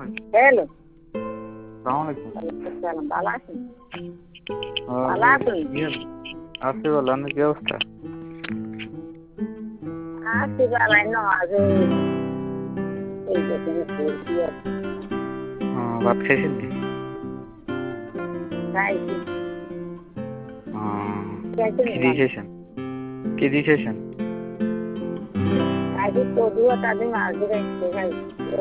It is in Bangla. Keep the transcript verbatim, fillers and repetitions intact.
হ্যালো, সালাম আলাইকুম। সালাম, ভালো আছেন? আহ, ভালো আছেন? কি আছে? আছি ভালো, আপনার কি অবস্থা? আছি ভালো, নামাজ এই যেখানে পড়ছি আর আহ, ভাত খাইছেন নি? খাইছি। আহ, খাইছেন কি না? দিয়ে খাইছেন? কি দিয়ে খাইছেন? খাইছি কদু আর তাদের মাছ দিয়ে খাইছি।